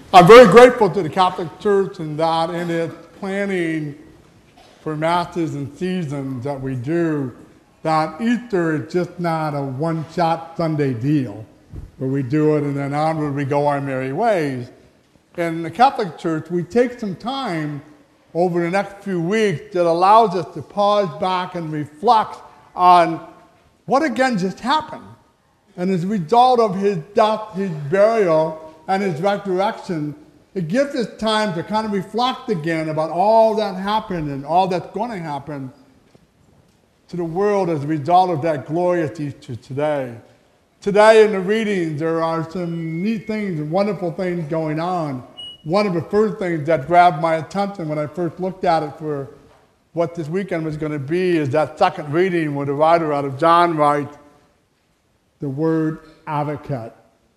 I'm very grateful to the Catholic Church in that in its planning for masses and seasons that we do, that Easter is just not a one-shot Sunday deal where we do it and then onward we go our merry ways. In the Catholic Church, we take some time over the next few weeks that allows us to pause back and reflect on what again just happened. And as a result of his death, his burial, and his resurrection, it gives us time to kind of reflect again about all that happened and all that's going to happen to the world as a result of that glorious Easter today. Today in the readings, there are some neat things and wonderful things going on. One of the first things that grabbed my attention when I first looked at it for what this weekend was going to be is that second reading where the writer out of John writes the word advocate.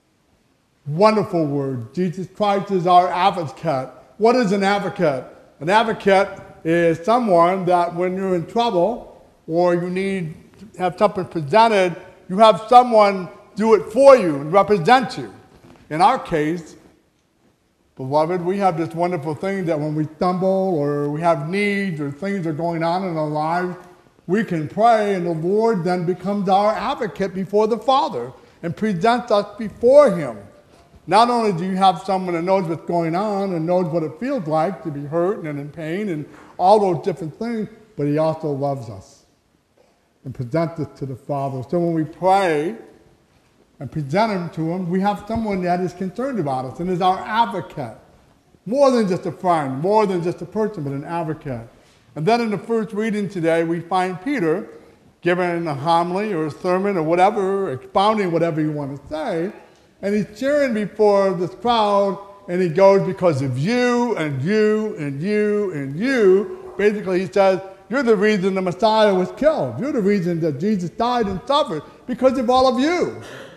Wonderful word. Jesus Christ is our advocate. What is an advocate? An advocate is someone that when you're in trouble or you need to have something presented, you have someone do it for you and represent you. In our case, beloved, we have this wonderful thing that when we stumble or we have needs or things are going on in our lives, we can pray and the Lord then becomes our advocate before the Father and presents us before Him. Not only do you have someone that knows what's going on and knows what it feels like to be hurt and in pain and all those different things, but He also loves us and presents us to the Father. So when we pray and present Him to Him, we have someone that is concerned about us and is our advocate. More than just a friend, more than just a person, but an advocate. And then in the first reading today, we find Peter giving a homily or a sermon or whatever, expounding whatever you want to say, and he's cheering before this crowd, and he goes, because of you, and you, and you, and you. Basically, he says, you're the reason the Messiah was killed. You're the reason that Jesus died and suffered, because of all of you.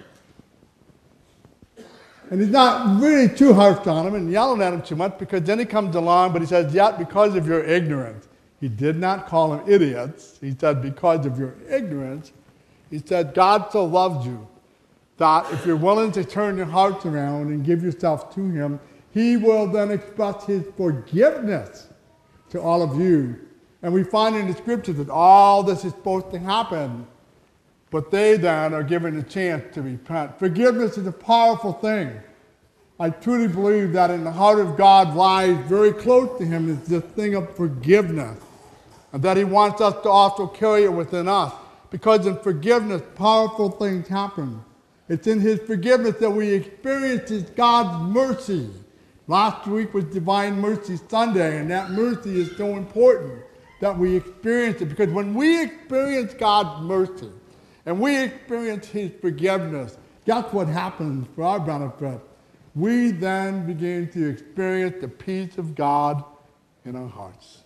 And he's not really too harsh on him and yelling at him too much, because then he comes along, but he says, yet because of your ignorance. He did not call them idiots. He said, because of your ignorance. He said, God so loves you that if you're willing to turn your hearts around and give yourself to Him, He will then express His forgiveness to all of you. And we find in the Scriptures that all this is supposed to happen, but they then are given a chance to repent. Forgiveness is a powerful thing. I truly believe that in the heart of God lies very close to Him is this thing of forgiveness, and that He wants us to also carry it within us, because in forgiveness, powerful things happen. It's in His forgiveness that we experience God's mercy. Last week was Divine Mercy Sunday, and that mercy is so important that we experience it. Because when we experience God's mercy and we experience His forgiveness, guess what happens for our benefit? We then begin to experience the peace of God in our hearts.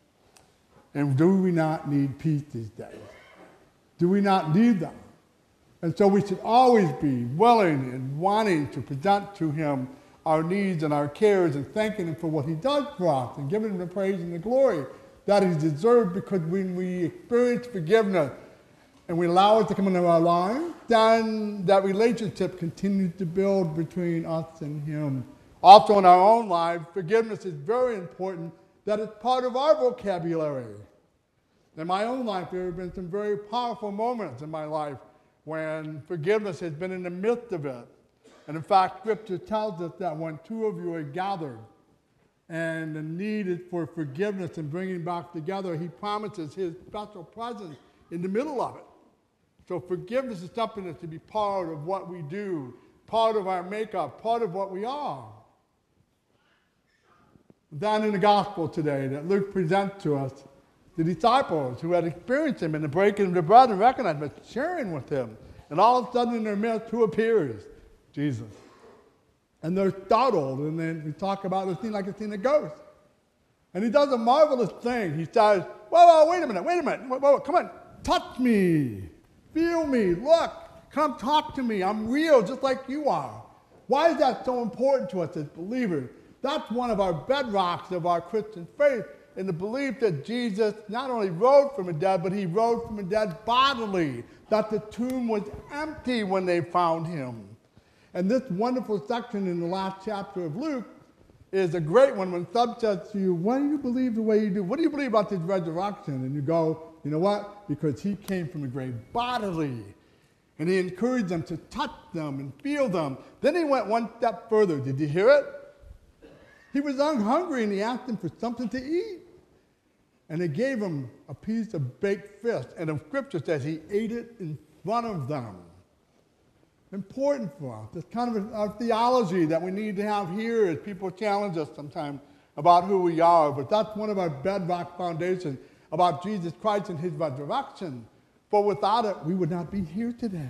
And do we not need peace these days? Do we not need them? And so we should always be willing and wanting to present to Him our needs and our cares and thanking Him for what He does for us and giving Him the praise and the glory that He deserves, because when we experience forgiveness and we allow it to come into our lives, then that relationship continues to build between us and Him. Also in our own lives, forgiveness is very important, that it's part of our vocabulary. In my own life, there have been some very powerful moments in my life when forgiveness has been in the midst of it. And in fact, Scripture tells us that when two of you are gathered and the need is for forgiveness and bringing back together, He promises His special presence in the middle of it. So forgiveness is something that's to be part of what we do, part of our makeup, part of what we are. Then in the gospel today that Luke presents to us, the disciples who had experienced Him in the breaking of the bread and recognized Him, sharing with Him. And all of a sudden in their midst, who appears? Jesus. And they're startled, and then we talk about it seems like it's seen a ghost. And He does a marvelous thing. He says, whoa, wait a minute, whoa, come on, touch me, feel me, look, come talk to me, I'm real just like you are. Why is that so important to us as believers? That's one of our bedrocks of our Christian faith, in the belief that Jesus not only rose from the dead, but He rose from the dead bodily, that the tomb was empty when they found Him. And this wonderful section in the last chapter of Luke is a great one when some says to you, why do you believe the way you do? What do you believe about this resurrection? And you go, you know what? Because he came from the grave bodily. And he encouraged them to touch them and feel them. Then he went one step further. Did you hear it? He was hungry and he asked them for something to eat. And they gave him a piece of baked fish. And the scripture says he ate it in front of them. Important for us. It's kind of a theology that we need to have here as people challenge us sometimes about who we are. But that's one of our bedrock foundations about Jesus Christ and his resurrection. For without it, we would not be here today.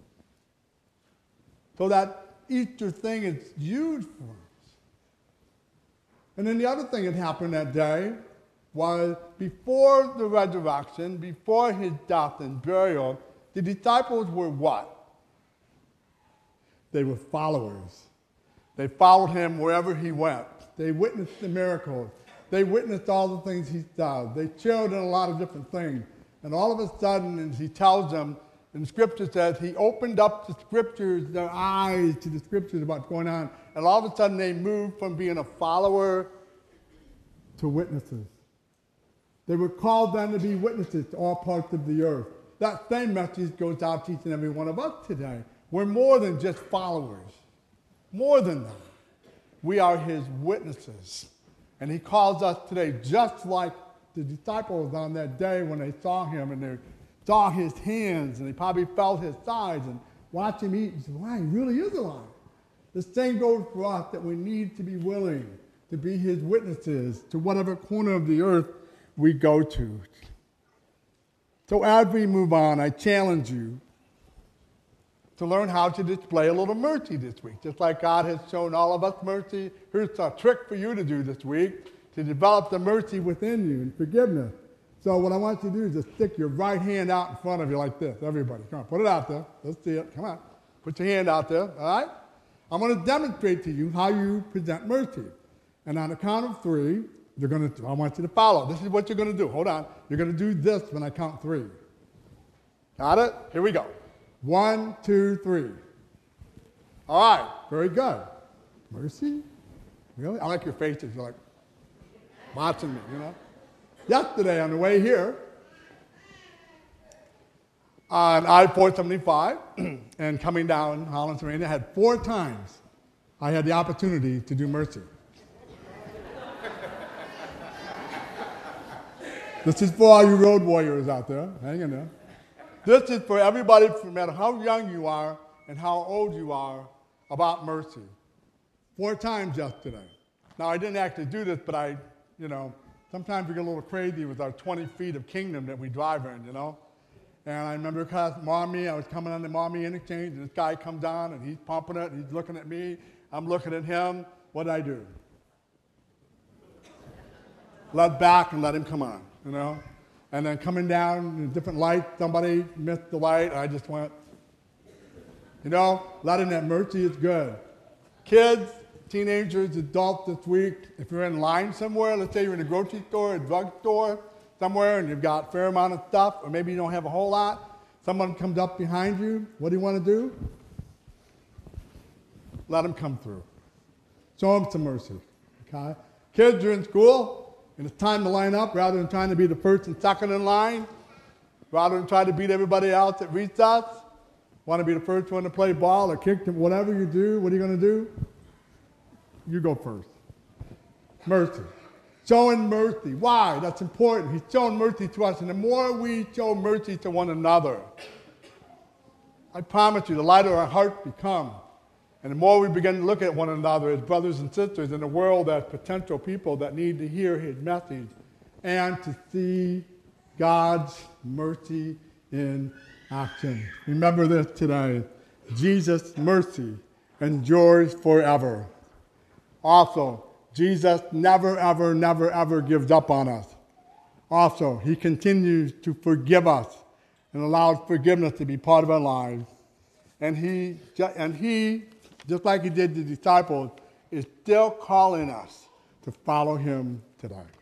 So that Easter thing is huge for us. And then the other thing that happened that day was before the resurrection, before his death and burial, the disciples were what? They were followers. They followed him wherever he went. They witnessed the miracles. They witnessed all the things he did. They shared in a lot of different things. And all of a sudden, as he tells them, and the scripture says, he opened up the scriptures, their eyes to the scriptures about what's going on. And all of a sudden, they moved from being a follower to witnesses. They were called then to be witnesses to all parts of the earth. That same message goes out to each and every one of us today. We're more than just followers. More than that. We are his witnesses. And he calls us today just like the disciples on that day when they saw him and they saw his hands and they probably felt his sides and watched him eat and said, wow, he really is alive. The same goes for us that we need to be willing to be his witnesses to whatever corner of the earth we go to. So as we move on, I challenge you to learn how to display a little mercy this week. Just like God has shown all of us mercy, here's a trick for you to do this week to develop the mercy within you and forgiveness. So what I want you to do is just stick your right hand out in front of you like this. Everybody, come on, put it out there. Let's see it. Come on. Put your hand out there, all right? I'm going to demonstrate to you how you present mercy. And on the count of three, I want you to follow. This is what you're going to do. Hold on. You're going to do this when I count three. Got it? Here we go. 1, 2, 3. All right, very good. Mercy? Really? I like your faces. You're like watching me, you know? Yesterday on the way here, on I-475 and coming down Holland, Serena, I had 4 times I had the opportunity to do mercy. This is for all you road warriors out there. Hang in there. This is for everybody, no matter how young you are and how old you are, about mercy. 4 times yesterday. Now, I didn't actually do this, but sometimes we get a little crazy with our 20 feet of kingdom that we drive in, you know. And I remember Maumee, I was coming on the Maumee interchange, and this guy comes on, and he's pumping it, and he's looking at me. I'm looking at him. What did I do? Let back and let him come on, you know. And then coming down in a different light, somebody missed the light. I just went, letting that mercy is good. Kids, teenagers, adults this week, if you're in line somewhere, let's say you're in a grocery store, a drugstore, somewhere, and you've got a fair amount of stuff, or maybe you don't have a whole lot, someone comes up behind you, what do you want to do? Let them come through. Show them some mercy, okay? Kids are in school, and it's time to line up rather than trying to be the first and second in line, rather than try to beat everybody else at recess. Want to be the first one to play ball or kick them, whatever you do, what are you going to do? You go first. Mercy. Showing mercy. Why? That's important. He's showing mercy to us, and the more we show mercy to one another, I promise you, the lighter our hearts become. And the more we begin to look at one another as brothers and sisters in the world as potential people that need to hear his message and to see God's mercy in action. Remember this today. Jesus' mercy endures forever. Also, Jesus never, ever, never, ever gives up on us. Also, he continues to forgive us and allows forgiveness to be part of our lives. And he, just like he did the disciples, is still calling us to follow him today.